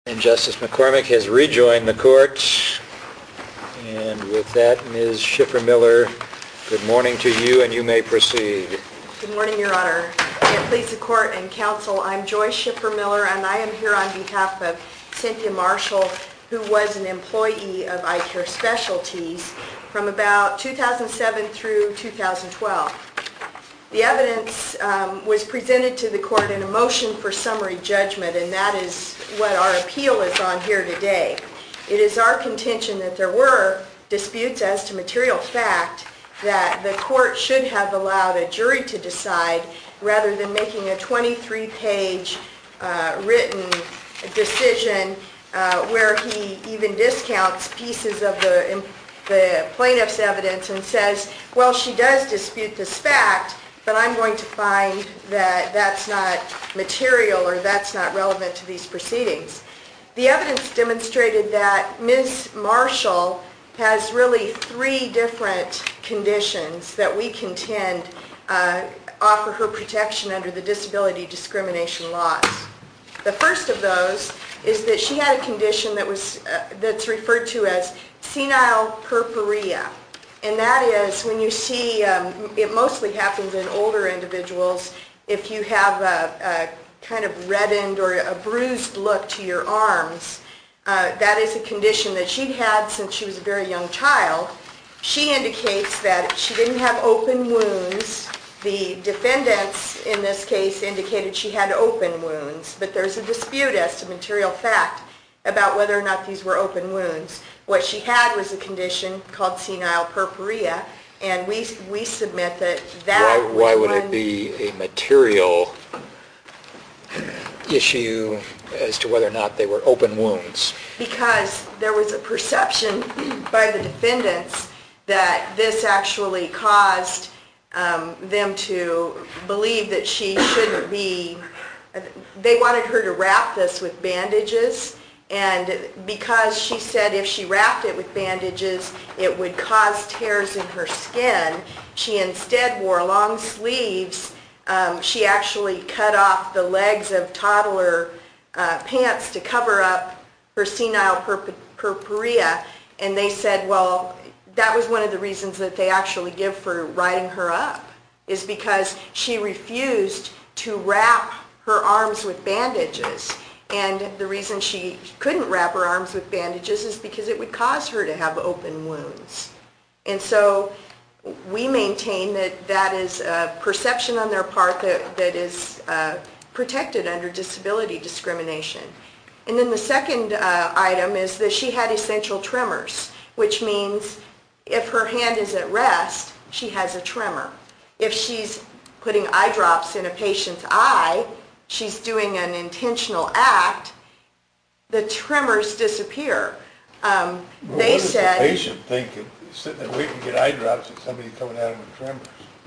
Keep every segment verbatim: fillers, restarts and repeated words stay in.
And Justice McCormick has rejoined the court. And with that, Miz Schiffer-Miller, good morning to you, and you may proceed. Good morning, Your Honor. And please the court and counsel, I'm Joyce Schiffer-Miller, and I am here on behalf of Cynthia Marshall, who was an employee of Eye Care Specialties from about two thousand seven through two thousand twelve. The evidence um, was presented to the court in a motion for summary judgment, and that is what our appeal is on here today. It is our contention that there were disputes as to material fact that the court should have allowed a jury to decide rather than making a twenty-three page uh, written decision uh, where he even discounts pieces of the, the plaintiff's evidence and says, well, she does dispute this fact, but I'm going to find that that's not material or that's not relevant to these proceedings. The evidence demonstrated that Miz Marshall has really three different conditions that we contend uh, offer her protection under the disability discrimination laws. The first of those is that she had a condition that was uh, that's referred to as senile purpurea. And that is when you see, um, it mostly happens in older individuals, if you have a, a kind of reddened or a bruised look to your arms. Uh, that is a condition that she'd had since she was a very young child. She indicates that she didn't have open wounds. The defendants in this case indicated she had open wounds, but there's a dispute as to material fact about whether or not these were open wounds. What she had was a condition called senile purpurea, and we we submit that that Why, why would it be a material issue as to whether or not they were open wounds? Because there was a perception by the defendants that this actually caused um, them to believe that she shouldn't be, they wanted her to wrap this with bandages. And because she said if she wrapped it with bandages, it would cause tears in her skin, she instead wore long sleeves. Um, she actually cut off the legs of toddler uh, pants to cover up her senile purp- purpurea. And they said, well, that was one of the reasons that they actually give for writing her up, is because she refused to wrap her arms with bandages. And the reason she couldn't wrap her arms with bandages is because it would cause her to have open wounds. And so we maintain that that is a perception on their part that, that is uh, protected under disability discrimination. And then the second uh, item is that she had essential tremors, which means if her hand is at rest, she has a tremor. If she's putting eye drops in a patient's eye, she's doing an intentional act, the tremors disappear. Um, well, they what said... What does the patient think, sitting there waiting to get eye drops, and somebody's coming at him with tremors?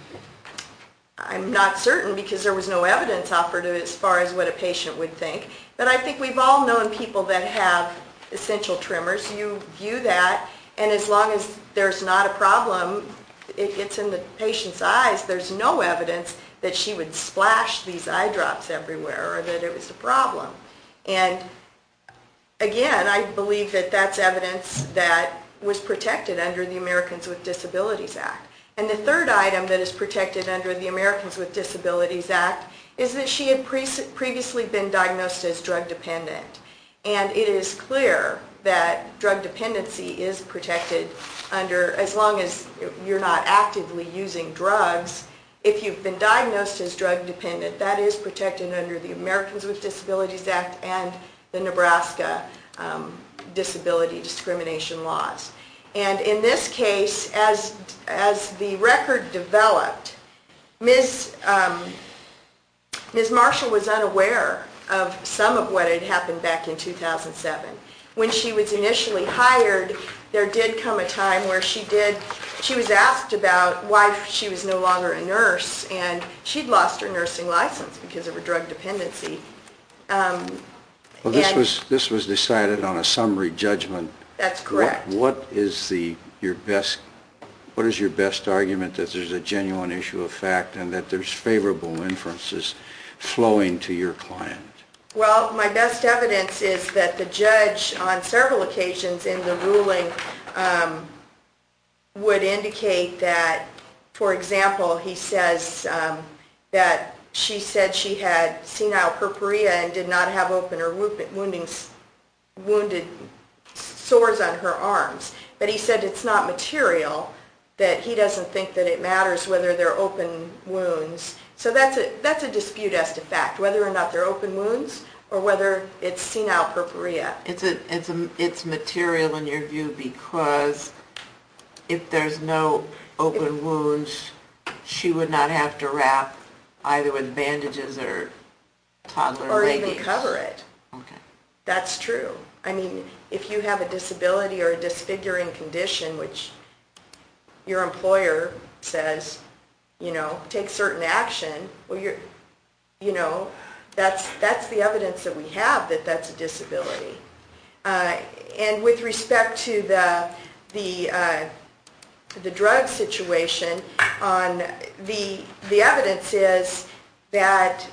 I'm not certain because there was no evidence offered as far as what a patient would think. But I think we've all known people that have essential tremors. You view that, and as long as there's not a problem, it gets in the patient's eyes, there's no evidence that she would splash these eye drops everywhere or that it was a problem. And again, I believe that that's evidence that was protected under the Americans with Disabilities Act. And the third item that is protected under the Americans with Disabilities Act is that she had pre- previously been diagnosed as drug dependent. And it is clear that drug dependency is protected under, as long as you're not actively using drugs. If you've been diagnosed as drug dependent, that is protected under the Americans with Disabilities Act and the Nebraska um, disability discrimination laws. And in this case, as, as the record developed, Miz Um, Miz Marshall was unaware of some of what had happened back in two thousand seven. When she was initially hired, there did come a time where she did, she was asked about why she was no longer a nurse, and she'd lost her nursing license because of her drug dependency. Um, well, this was this was decided on a summary judgment. That's correct. What, what is the your best? What is your best argument that there's a genuine issue of fact and that there's favorable inferences flowing to your client? Well, my best evidence is that the judge on several occasions in the ruling um, would indicate that, for example, he says um, that she said she had senile purpura and did not have open or wounding, wounded sores on her arms. But he said it's not material, that he doesn't think that it matters whether they're open wounds. So that's a, that's a dispute as to fact, whether or not they're open wounds or whether it's senile purpura. It's a, it's a, it's material in your view because if there's no open if, wounds, she would not have to wrap either with bandages or toddler or leggings. Or even cover it. Okay. That's true. I mean, if you have a disability or a disfiguring condition, which your employer says, you know, take certain action, well, you're, you know, that's that's the evidence that we have that that's a disability. Uh, and with respect to the the uh, the drug situation, on the the evidence is that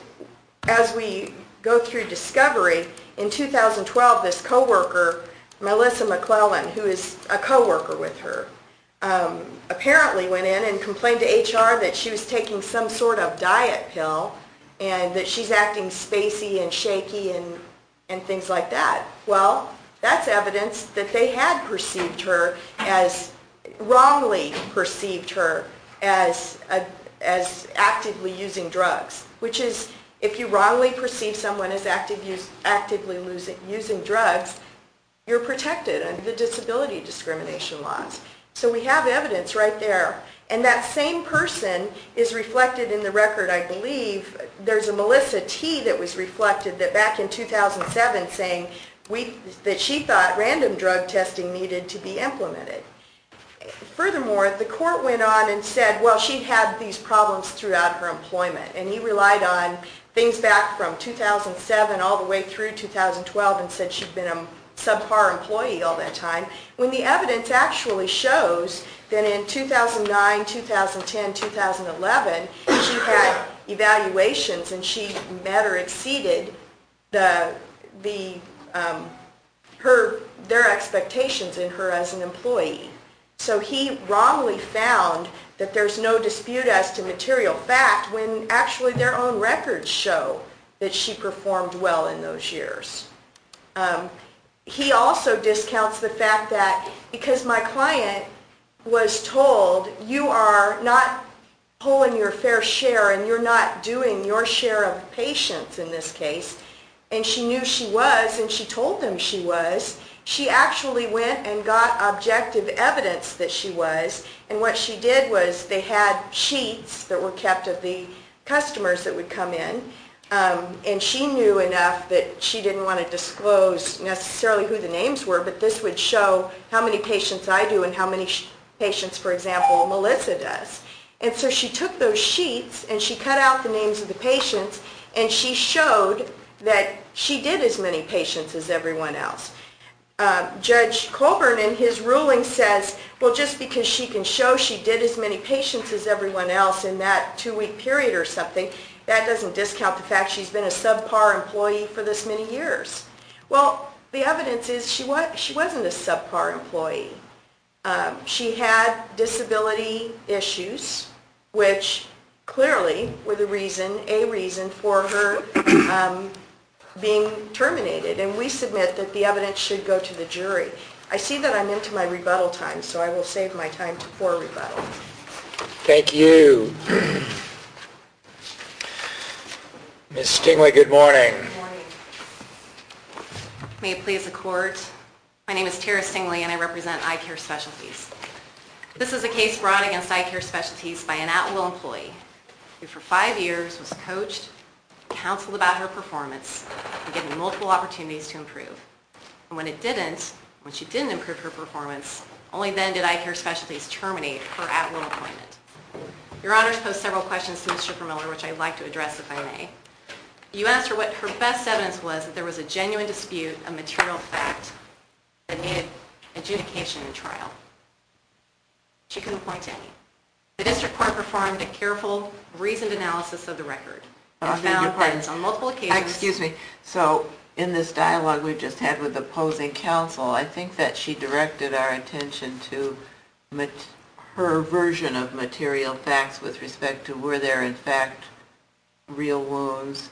as we go through discovery, in two thousand twelve, this coworker, Melissa McClellan, who is a coworker with her, um, apparently went in and complained to H R that she was taking some sort of diet pill and that she's acting spacey and shaky and, and things like that. Well, that's evidence that they had perceived her as, wrongly perceived her as, a, as actively using drugs, which is, if you wrongly perceive someone as active use, actively losing, using drugs, you're protected under the disability discrimination laws. So we have evidence right there. And that same person is reflected in the record, I believe. There's a Melissa T that was reflected that back in two thousand seven saying we, that she thought random drug testing needed to be implemented. Furthermore, the court went on and said, well, she had these problems throughout her employment, and he relied on things back from two thousand seven all the way through two thousand twelve and said she'd been a subpar employee all that time, when the evidence actually shows that in two thousand nine, two thousand ten, two thousand eleven, she had evaluations and she met or exceeded the, the, um, her, their expectations in her as an employee. So he wrongly found that there's no dispute as to material fact when actually their own records show that she performed well in those years. Um, he also discounts the fact that because my client was told you are not pulling your fair share and you're not doing your share of patients in this case, and she knew she was and she told them she was, she actually went and got objective evidence that she was, and what she did was they had sheets that were kept of the customers that would come in, um, and she knew enough that she didn't want to disclose necessarily who the names were, but this would show how many patients I do and how many sh- patients, for example, Melissa does. And so she took those sheets and she cut out the names of the patients and she showed that she did as many patients as everyone else. Uh, Judge Colburn in his ruling says, well, just because she can show she did as many patients as everyone else in that two-week period or something, that doesn't discount the fact she's been a subpar employee for this many years. Well, the evidence is she, was, she wasn't a subpar employee. Um, she had disability issues, which clearly were the reason, a reason for her um, being terminated, and we submit that the evidence should go to the jury. I see that I'm into my rebuttal time, so I will save my time to for rebuttal. Thank you. Miz Stingley, good morning. Good morning. May it please the court. My name is Tara Stingley and I represent Eye Care Specialties. This is a case brought against Eye Care Specialties by an at-will employee who for five years was coached, counseled about her performance, and given multiple opportunities to improve. And when it didn't, when she didn't improve her performance, only then did Eye Care Specialties terminate her at-will employment. Your Honors posed several questions to Miz Schiffer-Miller, which I'd like to address if I may. You asked her what her best evidence was that there was a genuine dispute of material fact that needed adjudication in trial. She couldn't point to any. The district court performed a careful, reasoned analysis of the record. I and beg your found pardon. that on multiple occasions... Excuse me. So in this dialogue we've just had with opposing counsel, I think that she directed our attention to mat- her version of material facts with respect to were there in fact real wounds,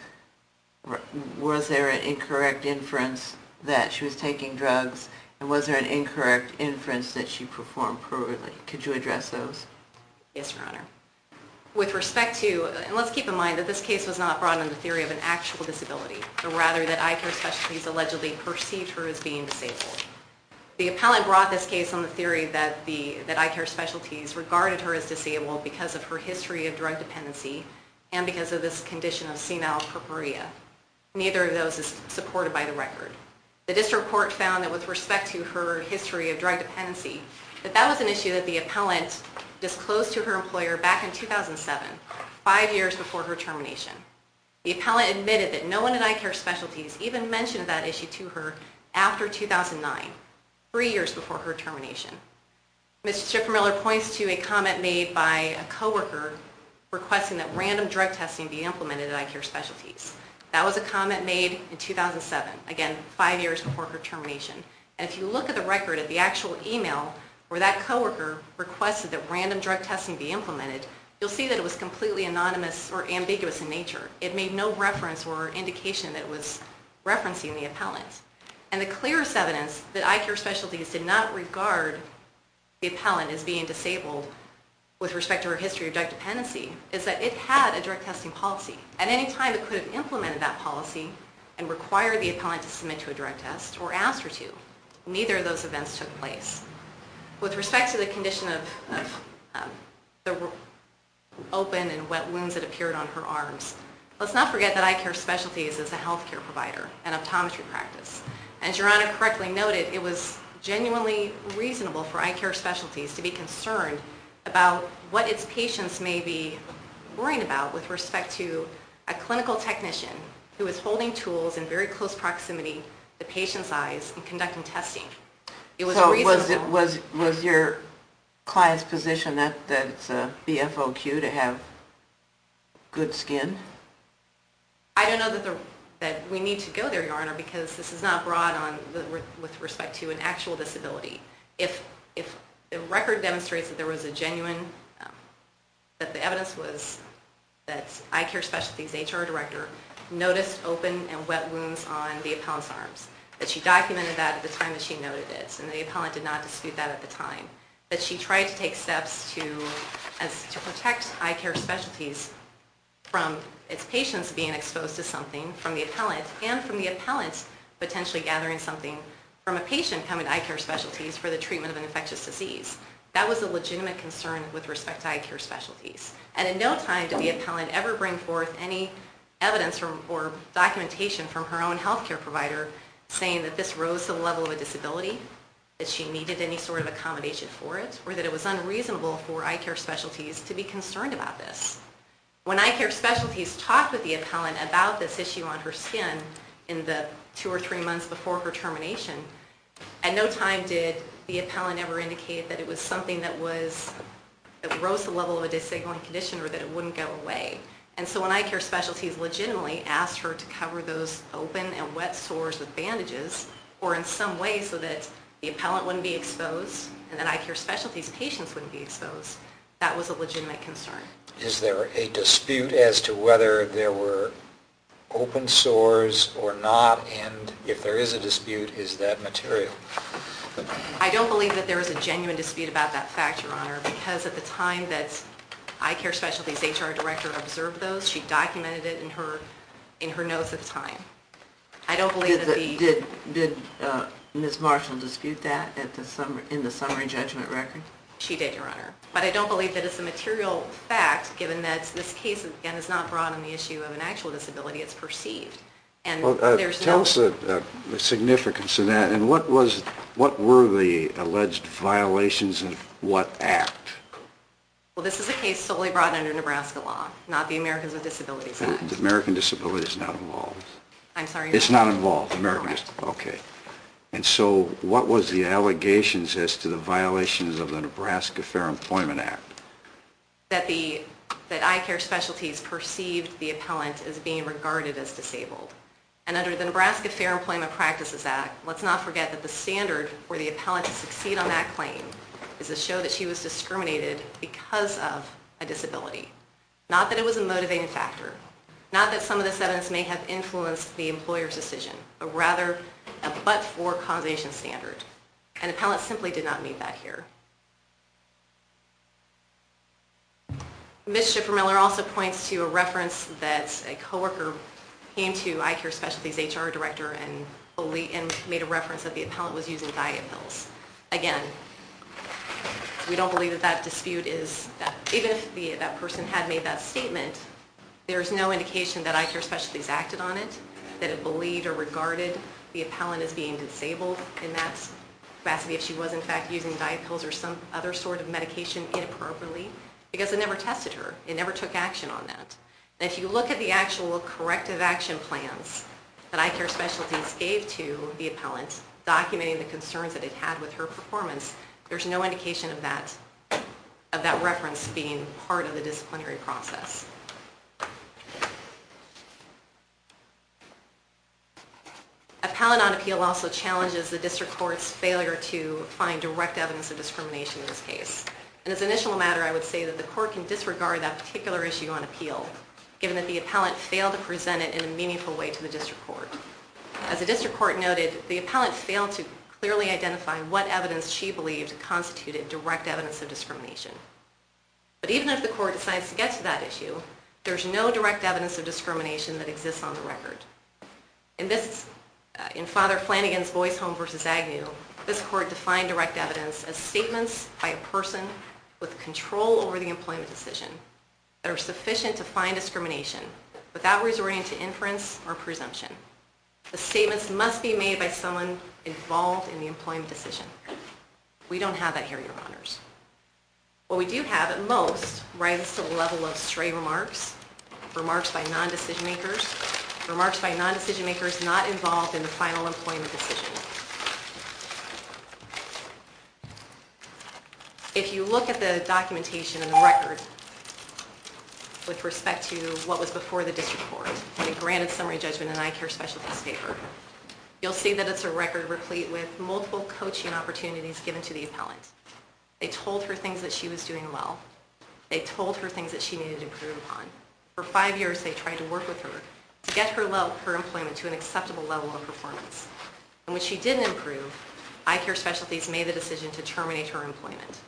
was there an incorrect inference that she was taking drugs, and was there an incorrect inference that she performed poorly? Could you address those? Yes, Your Honor. With respect to, and let's keep in mind that this case was not brought on the theory of an actual disability, but rather that Eye Care Specialties allegedly perceived her as being disabled. The appellant brought this case on the theory that the that Eye Care Specialties regarded her as disabled because of her history of drug dependency and because of this condition of senile purpurea. Neither of those is supported by the record. The district court found that with respect to her history of drug dependency, that that was an issue that the appellant disclosed to her employer back in two thousand seven, five years before her termination. The appellant admitted that no one at Eye Care Specialties even mentioned that issue to her after two thousand nine, three years before her termination. Miz Schiffer-Miller points to a comment made by a coworker requesting that random drug testing be implemented at Eye Care Specialties. That was a comment made in two thousand seven, again, five years before her termination. And if you look at the record at the actual email where that coworker requested that random drug testing be implemented, you'll see that it was completely anonymous or ambiguous in nature. It made no reference or indication that it was referencing the appellant. And the clearest evidence that Eye Care Specialties did not regard the appellant as being disabled with respect to her history of drug dependency is that it had a drug testing policy. At any time it could have implemented that policy and required the appellant to submit to a drug test or asked her to. Neither of those events took place. With respect to the condition of, of um, the open and wet wounds that appeared on her arms, let's not forget that Eye Care Specialties is a healthcare provider, an optometry practice. As Your Honor correctly noted, it was genuinely reasonable for Eye Care Specialties to be concerned about what its patients may be worrying about with respect to a clinical technician who is holding tools in very close proximity to patients' eyes and conducting testing. It was so reasonable. was it was was your client's position that that it's a B F O Q to have good skin? I don't know that the that we need to go there, Your Honor, because this is not brought on the, with respect to an actual disability. If if the record demonstrates that there was a genuine, um, that the evidence was that Eye Care Specialties H R director noticed open and wet wounds on the appellant's arms, that she documented that at the time that she noted it, and the appellant did not dispute that at the time, that she tried to take steps to, as to protect Eye Care Specialties from its patients being exposed to something from the appellant and from the appellant potentially gathering something from a patient coming to Eye Care Specialties for the treatment of an infectious disease. That was a legitimate concern with respect to Eye Care Specialties. And in no time did the appellant ever bring forth any evidence from, or documentation from her own healthcare provider saying that this rose to the level of a disability, that she needed any sort of accommodation for it, or that it was unreasonable for Eye Care Specialties to be concerned about this. When Eye Care Specialties talked with the appellant about this issue on her skin in the two or three months before her termination, at no time did the appellant ever indicate that it was something that was that rose to the level of a disabling condition or that it wouldn't go away. And so when Eye Care Specialties legitimately asked her to cover those open and wet sores with bandages or in some way so that the appellant wouldn't be exposed and that Eye Care Specialties patients wouldn't be exposed, that was a legitimate concern. Is there a dispute as to whether there were open sores or not, and if there is a dispute, is that material? I don't believe that there is a genuine dispute about that fact, Your Honor, because at the time that Eye Care Specialties H R director observed those, she documented it in her in her notes at the time. I don't believe Did that the, the... did did uh, Miz Marshall dispute that at the summary, in the summary judgment record? She did, Your Honor. But I don't believe that it's a material fact, given that this case, again, is not brought on the issue of an actual disability. It's perceived. And Well, uh, there's tell no... us the, uh, the significance of that, and what was, what were the alleged violations of what act? Well, this is a case solely brought under Nebraska law, not the Americans with Disabilities The Act. the American Disability is not involved. I'm sorry, Your It's Honor? not involved, American Correct. Disability, okay. And so what was the allegations as to the violations of the Nebraska Fair Employment Act? That the that Eye Care Specialties perceived the appellant as being regarded as disabled. And under the Nebraska Fair Employment Practices Act, let's not forget that the standard for the appellant to succeed on that claim is to show that she was discriminated because of a disability. Not that it was a motivating factor. Not that some of this evidence may have influenced the employer's decision, but rather a but-for causation standard. And appellant simply did not meet that here. Miz Schiffer-Miller also points to a reference that a coworker came to Eye Care Specialties H R director and, believe, and made a reference that the appellant was using diet pills. Again, we don't believe that that dispute is, that even if the, that person had made that statement, there's no indication that Eye Care Specialties acted on it, that it believed or regarded the appellant as being disabled in that capacity if she was in fact using diet pills or some other sort of medication inappropriately, because it never tested her. It never took action on that. And if you look at the actual corrective action plans that Eye Care Specialties gave to the appellant, documenting the concerns that it had with her performance, there's no indication of that, of that reference being part of the disciplinary process. Appellant on appeal also challenges the district court's failure to find direct evidence of discrimination in this case. And as an initial matter, I would say that the court can disregard that particular issue on appeal, given that the appellant failed to present it in a meaningful way to the district court. As the district court noted, the appellant failed to clearly identify what evidence she believed constituted direct evidence of discrimination. But even if the court decides to get to that issue, there's no direct evidence of discrimination that exists on the record. In this, uh, in Father Flanagan's Boys Home versus Agnew, this court defined direct evidence as statements by a person with control over the employment decision that are sufficient to find discrimination without resorting to inference or presumption. The statements must be made by someone involved in the employment decision. We don't have that here, Your Honors. What we do have at most rises to the level of stray remarks, remarks by non-decision makers, remarks by non-decision makers not involved in the final employment decision. If you look at the documentation in the record with respect to what was before the district court when it granted summary judgment in Eye Care Specialties' favor, you'll see that it's a record replete with multiple coaching opportunities given to the appellant. They told her things that she was doing well. They told her things that she needed to improve upon. For five years, they tried to work with her to get her, level, her employment to an acceptable level of performance. And when she didn't improve, Eye Care Specialties made the decision to terminate her employment.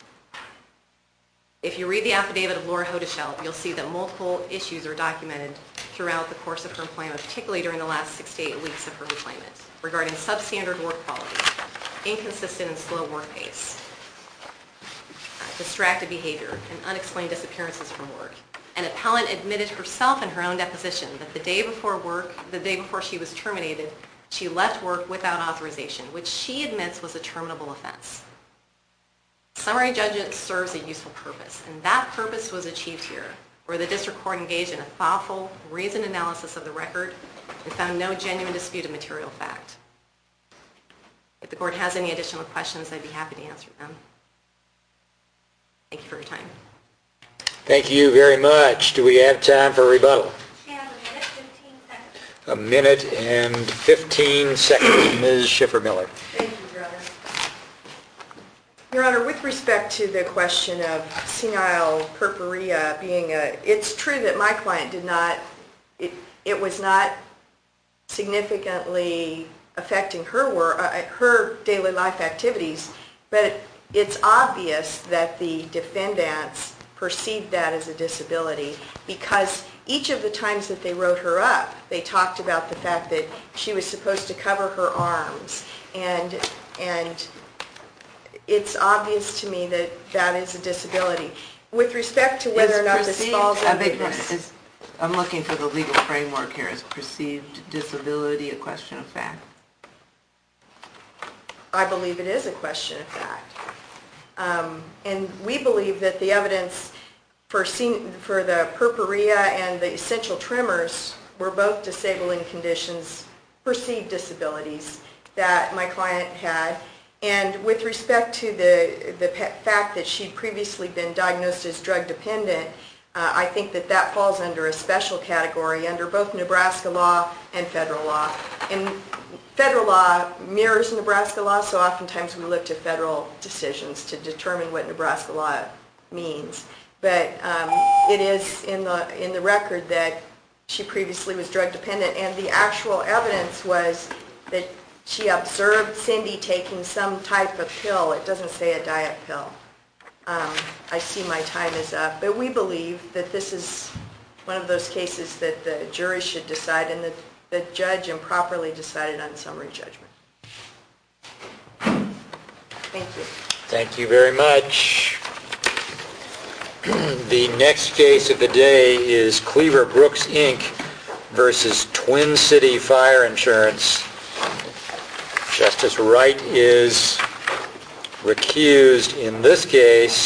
If you read the affidavit of Laura Hodeschelt, you'll see that multiple issues are documented throughout the course of her employment, particularly during the last six to eight weeks of her employment, regarding substandard work quality, inconsistent and slow work pace, uh, distracted behavior, and unexplained disappearances from work. An appellant admitted herself in her own deposition that the day before work, the day before she was terminated, she left work without authorization, which she admits was a terminable offense. Summary judgment serves a useful purpose, and that purpose was achieved here, where the district court engaged in a thoughtful, reasoned analysis of the record and found no genuine dispute of material fact. If the court has any additional questions, I'd be happy to answer them. Thank you for your time. Thank you very much. Do we have time for rebuttal? We have a minute, fifteen seconds. A minute and fifteen seconds. Miz Schiffer-Miller. Thank you, Your Honor. Your Honor, with respect to the question of senile purpurea being a, it's true that my client did not, it, it was not significantly affecting her work, uh, her daily life activities, but it's obvious that the defendants perceived that as a disability because each of the times that they wrote her up, they talked about the fact that she was supposed to cover her arms, and and it's obvious to me that that is a disability. With respect to whether or not this perceived- falls I under beg- this. is- I'm looking for the legal framework here. Is perceived disability a question of fact? I believe it is a question of fact. Um, and we believe that the evidence for, sen- for the purpurea and the essential tremors were both disabling conditions, perceived disabilities that my client had. And with respect to the, the fact that she'd previously been diagnosed as drug dependent, Uh, I think that that falls under a special category under both Nebraska law and federal law. And federal law mirrors Nebraska law, so oftentimes we look to federal decisions to determine what Nebraska law means. But um, it is in the in the record that she previously was drug dependent, and the actual evidence was that she observed Cindy taking some type of pill. It doesn't say a diet pill. Um, I see my time is up, but we believe that this is one of those cases that the jury should decide, and that the judge improperly decided on summary judgment. Thank you. Thank you very much. The next case of the day is Cleaver Brooks, Incorporated versus Twin City Fire Insurance. Justice Wright is recused in this case.